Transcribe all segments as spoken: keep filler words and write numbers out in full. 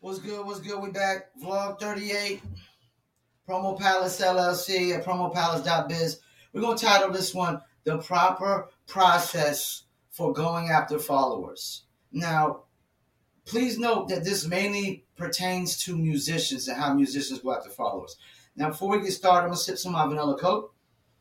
What's good? What's good? We back. Vlog thirty-eight. Promo Palace L L C at promo palace dot biz. We're going to title this one, The Proper Process for Going After Followers. Now, please note that this mainly pertains to musicians and how musicians go after followers. Now, before we get started, I'm going to sip some of my vanilla Coke.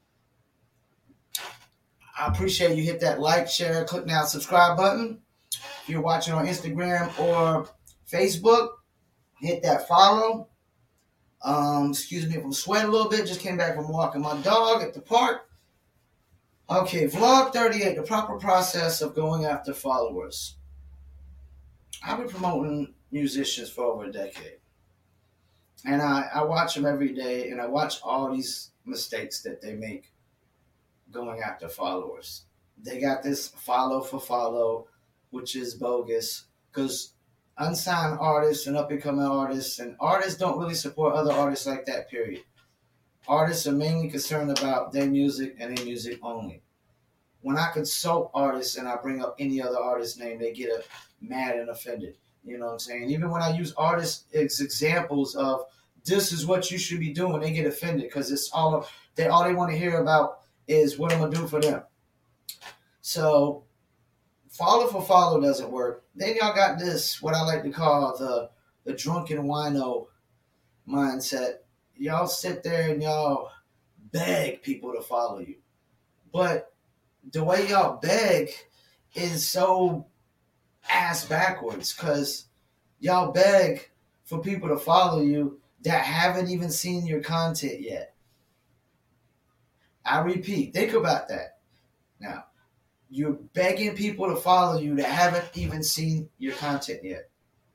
I appreciate you hit that like, share, click now, subscribe button. If you're watching on Instagram or Facebook, hit that follow. Um, excuse me if I'm sweating a little bit. Just came back from walking my dog at the park. Okay, vlog thirty-eight, the proper process of going after followers. I've been promoting musicians for over a decade. And I, I watch them every day, and I watch all these mistakes that they make going after followers. They got this follow for follow, which is bogus, because unsigned artists and up-and-coming artists, and artists don't really support other artists like that, period. Artists are mainly concerned about their music and their music only. When I consult artists and I bring up any other artist's name, they get a, mad and offended. You know what I'm saying? Even when I use artists as examples of this is what you should be doing, they get offended because it's all they all they want to hear about is what I'm gonna do for them. So follow for follow doesn't work. Then y'all got this, what I like to call the the drunken wino mindset. Y'all sit there and y'all beg people to follow you. But the way y'all beg is so ass backwards, because y'all beg for people to follow you that haven't even seen your content yet. I repeat, think about that. Now, you're begging people to follow you that haven't even seen your content yet.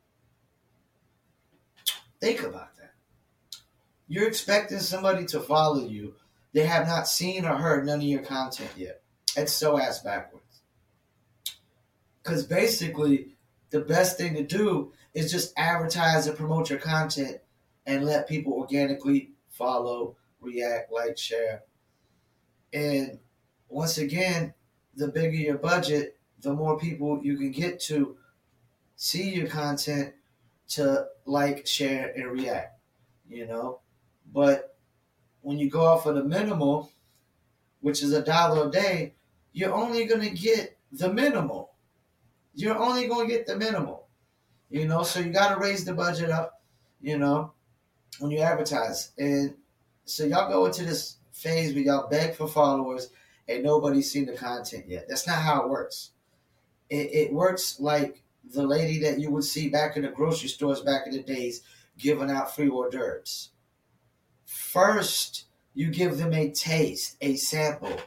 Think about that. You're expecting somebody to follow you. They have not seen or heard none of your content yet. It's so ass backwards. Because basically, the best thing to do is just advertise and promote your content and let people organically follow, react, like, share. And once again, the bigger your budget, the more people you can get to see your content, to like, share, and react, you know? But when you go off of the minimal, which is a dollar a day, you're only going to get the minimal. You're only going to get the minimal, you know? So you got to raise the budget up, you know, when you advertise. And so y'all go into this phase where y'all beg for followers and nobody's seen the content yet. That's not how it works. It, it works like the lady that you would see back in the grocery stores back in the days giving out free hors d'oeuvres. First, you give them a taste, a sample.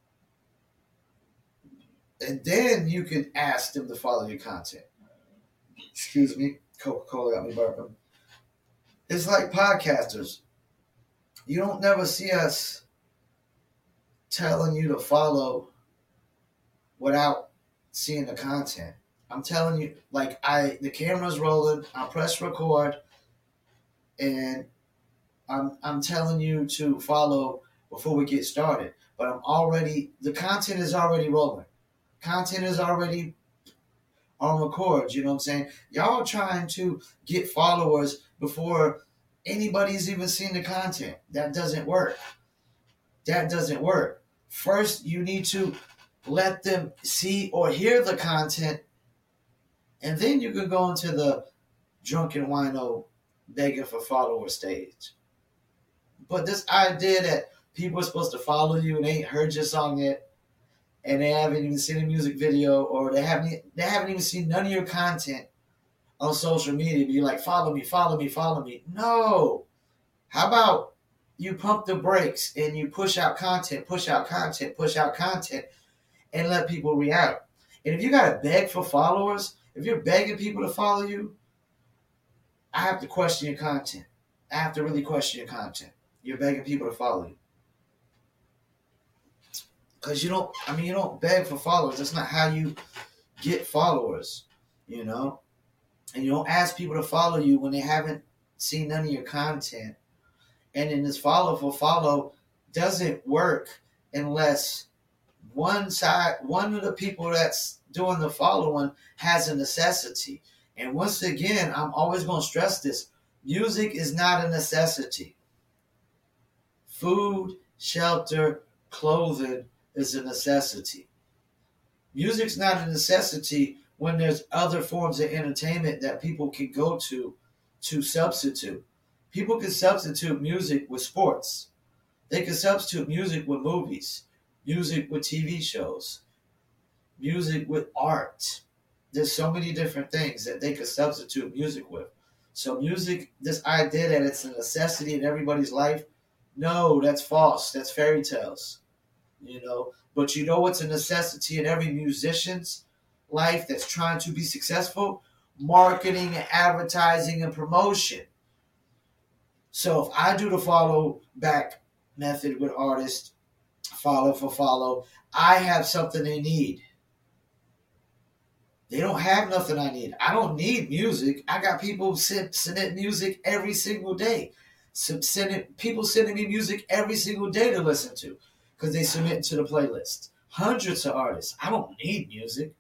And then you can ask them to follow your content. Excuse me. Coca-Cola got me burping. It's like podcasters. You don't never see us telling you to follow without seeing the content. I'm telling you, like, I the camera's rolling, I press record, and I'm I'm telling you to follow before we get started. But I'm already the content is already rolling. Content is already on record, you know what I'm saying? Y'all trying to get followers before anybody's even seen the content. That doesn't work. That doesn't work. First, you need to let them see or hear the content, and then you can go into the drunken wino begging for followers stage. But this idea that people are supposed to follow you and they ain't heard your song yet, and they haven't even seen a music video, or they haven't they haven't even seen none of your content on social media, but you're like, follow me, follow me, follow me. No. How about you pump the brakes and you push out content, push out content, push out content, and let people react. And if you got to beg for followers, if you're begging people to follow you, I have to question your content. I have to really question your content. You're begging people to follow you. Because you don't, I mean, you don't beg for followers. That's not how you get followers, you know? And you don't ask people to follow you when they haven't seen none of your content. And then this follow for follow doesn't work unless one side, one of the people that's doing the following has a necessity. And once again, I'm always going to stress this. Music is not a necessity. Food, shelter, clothing is a necessity. Music's not a necessity when there's other forms of entertainment that people can go to to substitute. People can substitute music with sports. They can substitute music with movies, music with T V shows, music with art. There's so many different things that they could substitute music with. So music, this idea that it's a necessity in everybody's life, no, that's false. That's fairy tales. You know, but you know what's a necessity in every musician's life that's trying to be successful? Marketing and advertising and promotion. So if I do the follow back method with artists, follow for follow, I have something they need. They don't have nothing I need. I don't need music. I got people send, sending music every single day. Sending, people sending me music every single day to listen to because they submit it to the playlist. Hundreds of artists. I don't need music.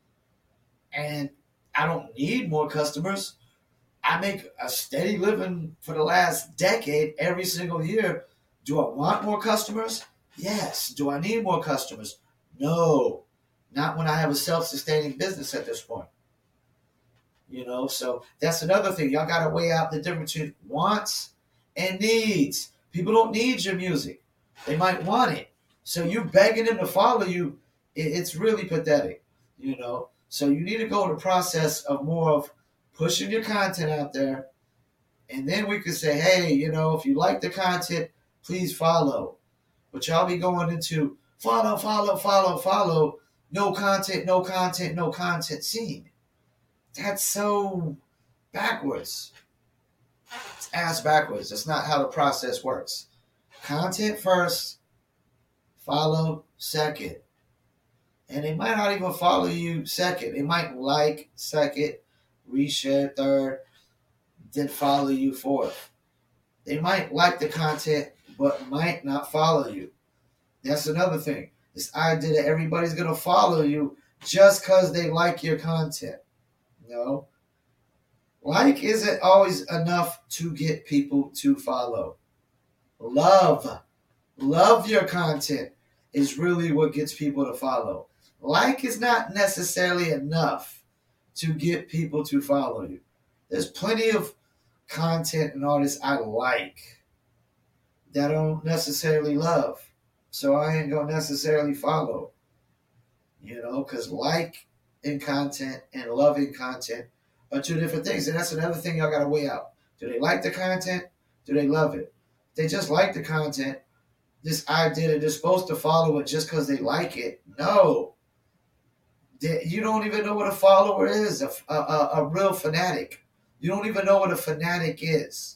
And I don't need more customers. I make a steady living for the last decade every single year. Do I want more customers? Yes. Do I need more customers? No. Not when I have a self-sustaining business at this point. You know, so that's another thing. Y'all got to weigh out the difference between wants and needs. People don't need your music. They might want it. So you begging them to follow you, it's really pathetic, you know. So you need to go the process of more of pushing your content out there. And then we could say, hey, you know, if you like the content, please follow. But y'all be going into follow, follow, follow, follow. No content, no content, no content scene. That's so backwards. It's ass backwards. That's not how the process works. Content first, follow second. And they might not even follow you second. They might like second, reshare third, then follow you fourth. They might like the content, but might not follow you. That's another thing. This idea that everybody's going to follow you just because they like your content. No. Like isn't always enough to get people to follow. Love. Love your content is really what gets people to follow. Like is not necessarily enough to get people to follow you. There's plenty of content and artists I like that I don't necessarily love. So I ain't going to necessarily follow. You know, because like in content and loving content are two different things. And that's another thing y'all got to weigh out. Do they like the content? Do they love it? If they just like the content, this idea that they're supposed to follow it just because they like it, no. They, you don't even know what a follower is, a, a, a real fanatic. You don't even know what a fanatic is.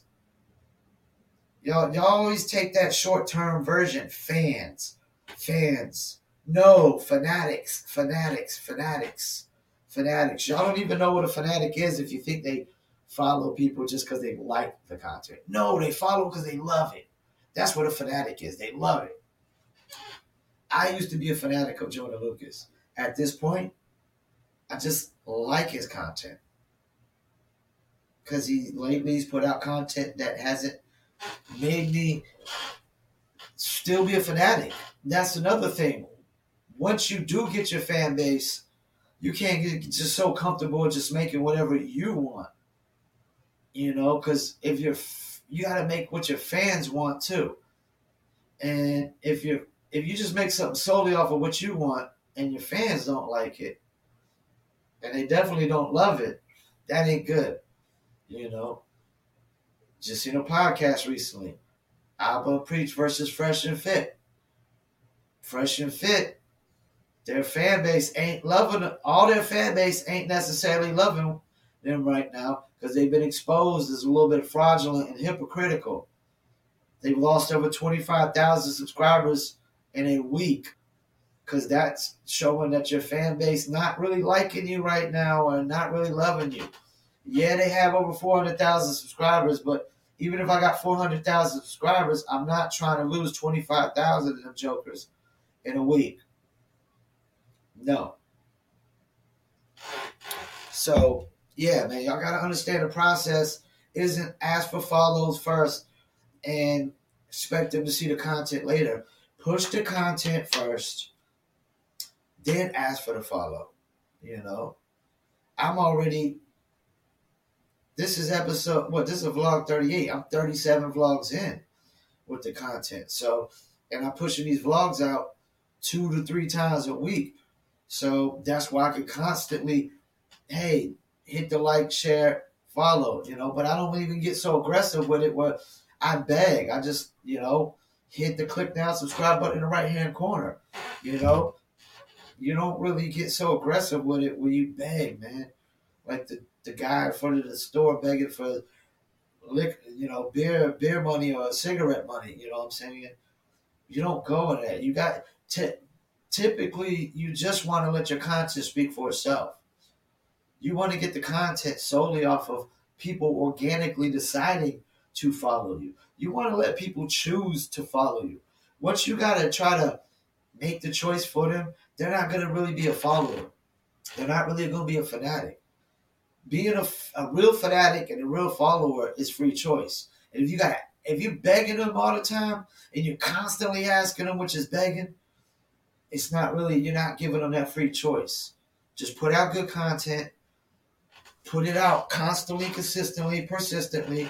Y'all, y'all always take that short-term version. Fans. Fans. No, fanatics. Fanatics. Fanatics. Fanatics. Y'all don't even know what a fanatic is if you think they follow people just because they like the content. No, they follow because they love it. That's what a fanatic is. They love it. I used to be a fanatic of Joyner Lucas. At this point, I just like his content. Because he lately he's put out content that hasn't made me still be a fanatic. That's another thing. Once you do get your fan base, you can't get just so comfortable just making whatever you want. You know, because if you're, you got to make what your fans want too. And if you if you just make something solely off of what you want and your fans don't like it, and they definitely don't love it, that ain't good. You know. Just seen a podcast recently. Alba Preach versus Fresh and Fit. Fresh and Fit, their fan base ain't loving them. All their fan base ain't necessarily loving them right now because they've been exposed as a little bit fraudulent and hypocritical. They've lost over twenty-five thousand subscribers in a week because that's showing that your fan base not really liking you right now or not really loving you. Yeah, they have over four hundred thousand subscribers, but even if I got four hundred thousand subscribers, I'm not trying to lose twenty-five thousand of them jokers in a week. No. So yeah, man, y'all gotta understand the process isn't ask for follows first and expect them to see the content later. Push the content first, then ask for the follow. You know, I'm already. This is episode. What? This is vlog thirty-eight. I'm thirty-seven vlogs in with the content. So, and I'm pushing these vlogs out two to three times a week. So that's why I can constantly, hey, hit the like, share, follow, you know, but I don't even get so aggressive with it where I beg. I just, you know, hit the click now, subscribe button in the right hand corner. You know, you don't really get so aggressive with it when you beg, man. Like the, the guy in front of the store begging for liquor, you know, beer, beer money or cigarette money. You know what I'm saying? You don't go in that. You got t- typically you just want to let your content speak for itself. You want to get the content solely off of people organically deciding to follow you. You want to let people choose to follow you. Once you got to try to make the choice for them, they're not going to really be a follower. They're not really going to be a fanatic. Being a, a real fanatic and a real follower is free choice. And if you got if you're begging them all the time and you're constantly asking them, which is begging, it's not really, you're not giving them that free choice. Just put out good content. Put it out constantly, consistently, persistently,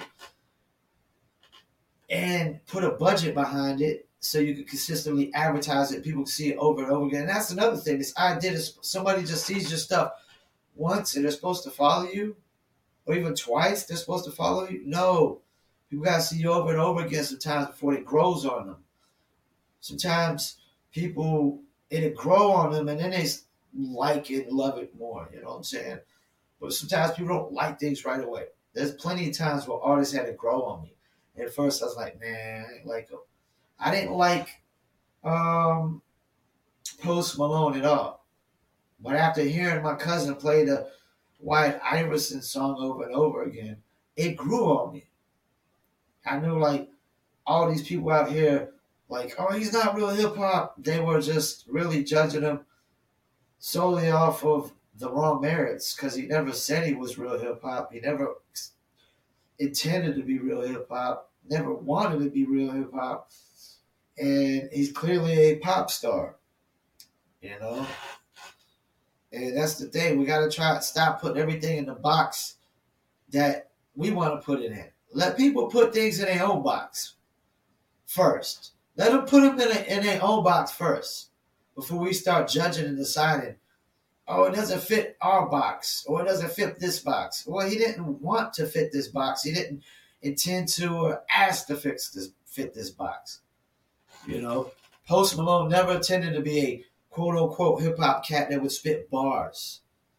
and put a budget behind it so you can consistently advertise it. People can see it over and over again. And that's another thing. This idea is somebody just sees your stuff once and they're supposed to follow you, or even twice they're supposed to follow you. No. People got to see you over and over again sometimes before it grows on them. Sometimes people, it'll grow on them and then they like it, love it more. You know what I'm saying? But sometimes people don't like things right away. There's plenty of times where artists had to grow on me. And at first I was like, man, I didn't like them. I didn't like um, Post Malone at all. But after hearing my cousin play the Wyatt Iverson song over and over again, it grew on me. I knew like all these people out here, like, oh, he's not real hip hop. They were just really judging him solely off of the wrong merits because he never said he was real hip hop. He never intended to be real hip hop, never wanted to be real hip hop. And he's clearly a pop star, you know? And that's the thing. We got to try to stop putting everything in the box that we want to put it in. Let people put things in their own box first. Let them put them in, a, in their own box first before we start judging and deciding, oh, it doesn't fit our box, or it doesn't fit this box. Well, he didn't want to fit this box. He didn't intend to or ask to fix this, fit this box. You know, Post Malone never intended to be a quote-unquote hip-hop cat that would spit bars.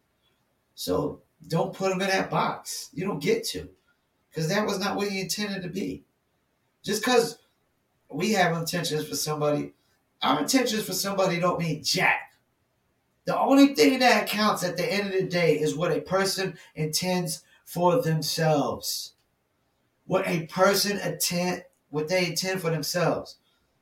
So don't put him in that box. You don't get to, because that was not what he intended to be. Just because we have intentions for somebody, our intentions for somebody don't mean jack. The only thing that counts at the end of the day is what a person intends for themselves. What a person intend, what they intend for themselves.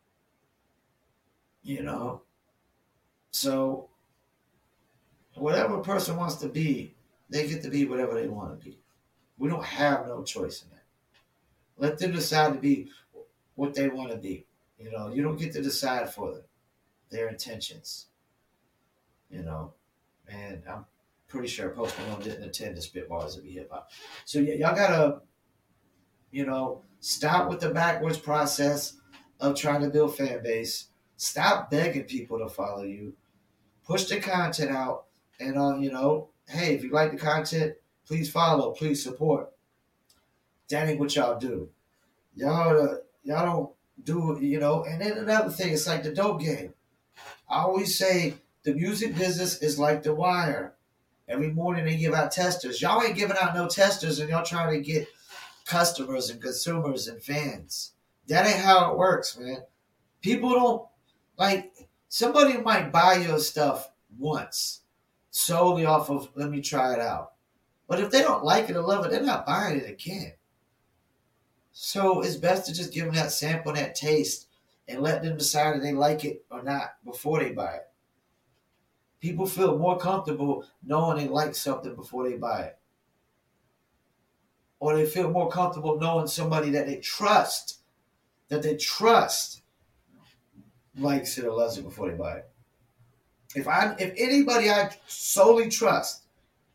You know? So, whatever a person wants to be, they get to be whatever they want to be. We don't have no choice in that. Let them decide to be what they want to be. You know, you don't get to decide for them, their intentions. You know, and I'm pretty sure Post Malone didn't intend to spit bars to be hip hop. So y- y'all gotta, you know, stop with the backwards process of trying to build fan base. Stop begging people to follow you. Push the content out, and on, uh, you know, hey, if you like the content, please follow, please support. That ain't what y'all do. Y'all, uh, y'all don't do, you know. And then another thing, it's like the dope game. I always say, the music business is like The Wire. Every morning they give out testers. Y'all ain't giving out no testers, and y'all trying to get customers and consumers and fans. That ain't how it works, man. People don't, like, somebody might buy your stuff once solely off of, let me try it out. But if they don't like it or love it, they're not buying it again. So it's best to just give them that sample, that taste, and let them decide if they like it or not before they buy it. People feel more comfortable knowing they like something before they buy it. or they feel more comfortable knowing somebody that they trust, that they trust likes it or loves it before they buy it. If I, if anybody I solely trust,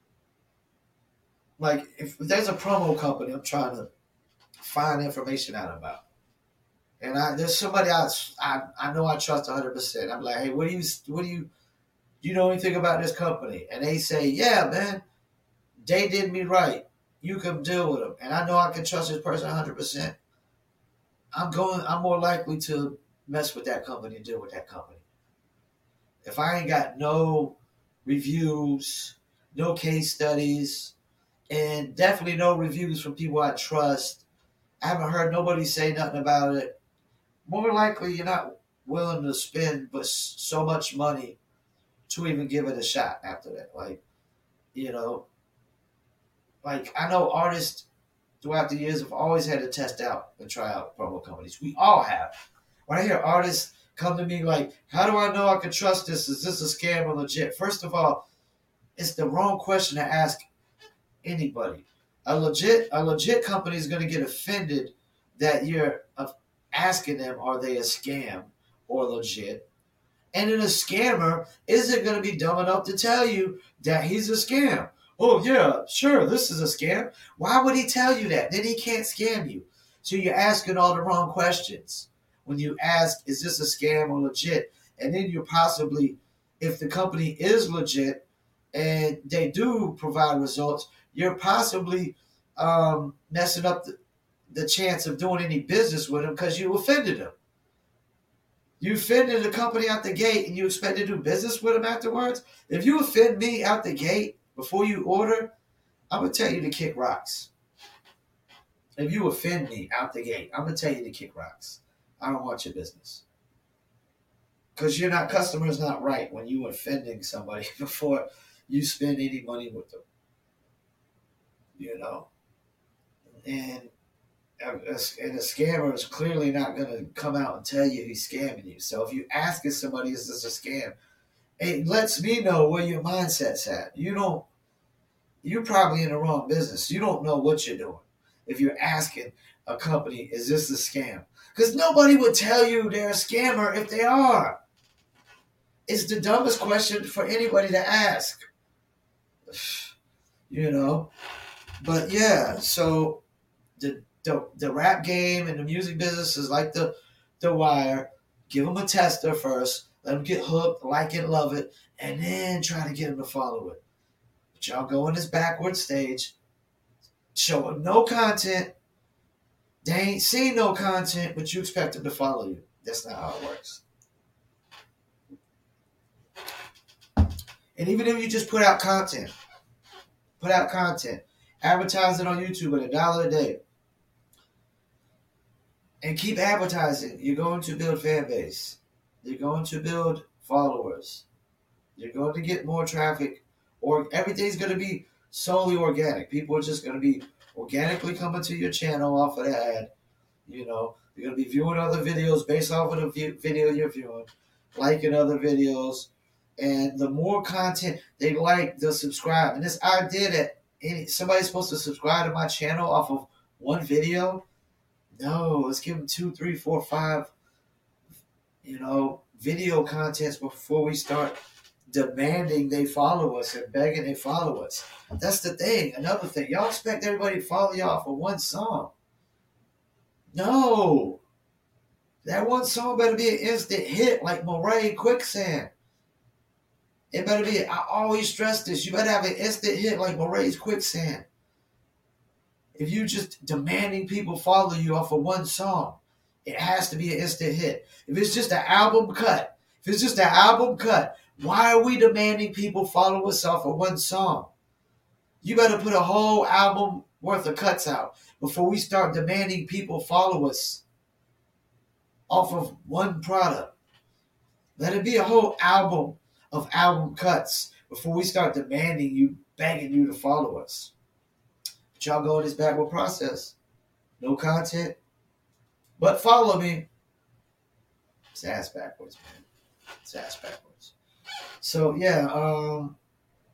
like if there's a promo company I'm trying to find information out about, and I there's somebody I I, I know I trust one hundred percent. I'm like, hey, what do you what do you do you know anything about this company? And they say, yeah, man, they did me right. You can deal with them, and I know I can trust this person one hundred percent. I'm going. I'm more likely to mess with that company and deal with that company. If I ain't got no reviews, no case studies, and definitely no reviews from people I trust, I haven't heard nobody say nothing about it. More likely, you're not willing to spend but so much money to even give it a shot after that. Like, you know, like I know artists throughout the years have always had to test out and try out promo companies. We all have. When I hear artists come to me like, how do I know I can trust this? Is this a scam or legit? First of all, it's the wrong question to ask anybody. A legit a legit company is going to get offended that you're asking them, are they a scam or legit? And then a scammer isn't going to be dumb enough to tell you that he's a scam. Oh, yeah, sure, this is a scam. Why would he tell you that? Then he can't scam you. So you're asking all the wrong questions. When you ask, is this a scam or legit? And then you're possibly, if the company is legit and they do provide results, you're possibly um, messing up the, the chance of doing any business with them because you offended them. You offended the company out the gate and you expect to do business with them afterwards? If you offend me out the gate before you order, I'm going to tell you to kick rocks. If you offend me out the gate, I'm going to tell you to kick rocks. I don't want your business. Because you're not, customer's not right when you offending somebody before you spend any money with them. You know? And, and a scammer is clearly not going to come out and tell you he's scamming you. So if you asking somebody, is this a scam? It lets me know where your mindset's at. You don't, you're probably in the wrong business. You don't know what you're doing. If you're asking a company, is this a scam? Because nobody would tell you they're a scammer if they are. It's the dumbest question for anybody to ask. You know? But yeah, so the the, the rap game and the music business is like the, the wire. Give them a tester first. Let them get hooked, like it, love it, and then try to get them to follow it. But y'all go in this backward stage, show them no content. They ain't seen no content, but you expect them to follow you. That's not how it works. And even if you just put out content, put out content, advertise it on YouTube at a dollar a day, and keep advertising, you're going to build fan base. You're going to build followers. You're going to get more traffic, or everything's going to be solely organic. People are just going to be organically coming to your channel off of the ad. You know, you're going to be viewing other videos based off of the view, video you're viewing, liking other videos. And the more content they like, they'll subscribe. And this idea that any, somebody's supposed to subscribe to my channel off of one video, no, let's give them two, three, four, five, you know, video contents before we start demanding they follow us and begging they follow us. That's the thing. Another thing. Y'all expect everybody to follow y'all for one song. No. That one song better be an instant hit like Moray Quicksand. It better be, I always stress this, you better have an instant hit like Moray's Quicksand. If you just demanding people follow you off of one song, it has to be an instant hit. If it's just an album cut, if it's just an album cut, why are we demanding people follow us off of one song? You better put a whole album worth of cuts out before we start demanding people follow us off of one product. Let it be a whole album of album cuts before we start demanding you, begging you to follow us. But y'all go in this backward process. No content, but follow me. It's ass backwards, man. It's ass backwards. So, yeah, um,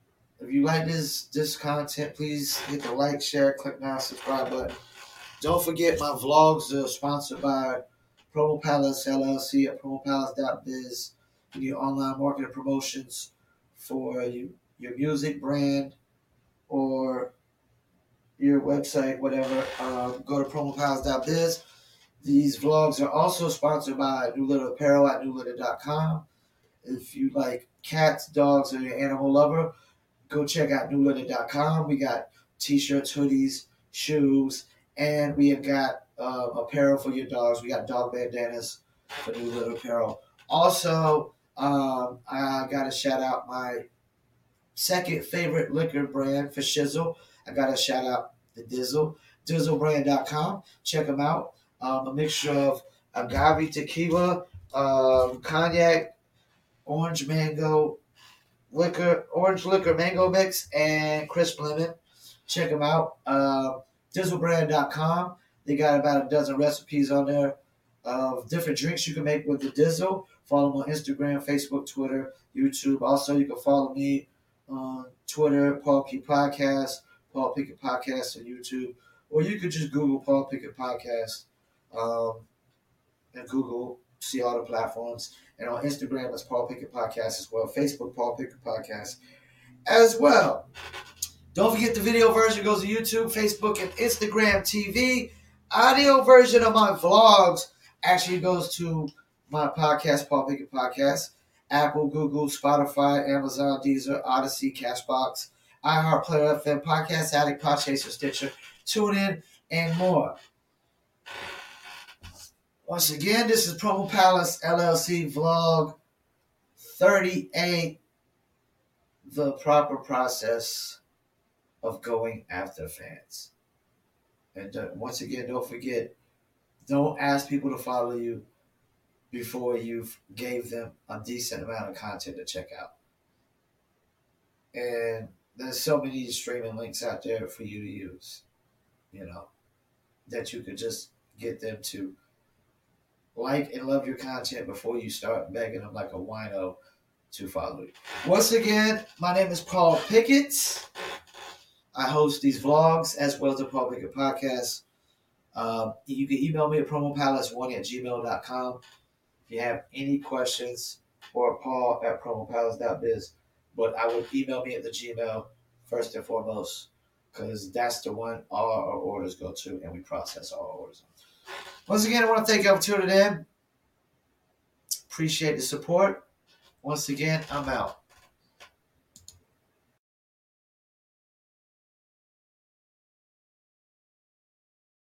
If you like this this content, please hit the like, share, click now, subscribe button. Don't forget my vlogs are sponsored by Promo Palace L L C at promo palace dot biz. You do online marketing promotions for you, your music brand or your website, whatever. Um, go to promo palace dot biz. These vlogs are also sponsored by New Litter Apparel at new litter dot com. If you like cats, dogs, or you're an animal lover, go check out new litter dot com. We got t-shirts, hoodies, shoes, and we have got uh, apparel for your dogs. We got dog bandanas for New Litter Apparel. Also, um, I got to shout out my second favorite liquor brand for Shizzle. I got to shout out the Dizzle, dizzle brand dot com. Check them out. Um, a mixture of agave tequila, um, cognac, orange mango, liquor, orange liquor mango mix, and crisp lemon. Check them out. Uh, dizzle brand dot com. They got about a dozen recipes on there of different drinks you can make with the Dizzle. Follow them on Instagram, Facebook, Twitter, YouTube. Also, you can follow me on Twitter, Paul Key Podcast, Paul Pickett Podcast on YouTube. Or you could just Google Paul Pickett Podcast um, and Google, see all the platforms. And on Instagram, it's Paul Pickett Podcast as well. Facebook, Paul Pickett Podcast as well. Don't forget the video version goes to YouTube, Facebook, and Instagram T V. Audio version of my vlogs actually goes to my podcast, Paul Pickett Podcast. Apple, Google, Spotify, Amazon, Deezer, Odyssey, Cashbox, iHeartPlayer F M, Podcast Addict, Podchaser, Stitcher, TuneIn, and more. Once again, this is Promo Palace L L C Vlog thirty-eight, the proper process of going after fans. And uh, once again, don't forget, don't ask people to follow you before you've gave them a decent amount of content to check out. And there's so many streaming links out there for you to use, you know, that you could just get them to like and love your content before you start begging them like a wino to follow you. Once again, my name is Paul Pickett. I host these vlogs as well as the Paul Pickett Podcast. Um, you can email me at promo palace one at gmail dot com if you have any questions, or Paul at promo palace dot biz. But I would email me at the Gmail first and foremost, because that's the one all our orders go to, and we process all our orders. Once again, I want to thank you for tuning in. Appreciate the support. Once again, I'm out.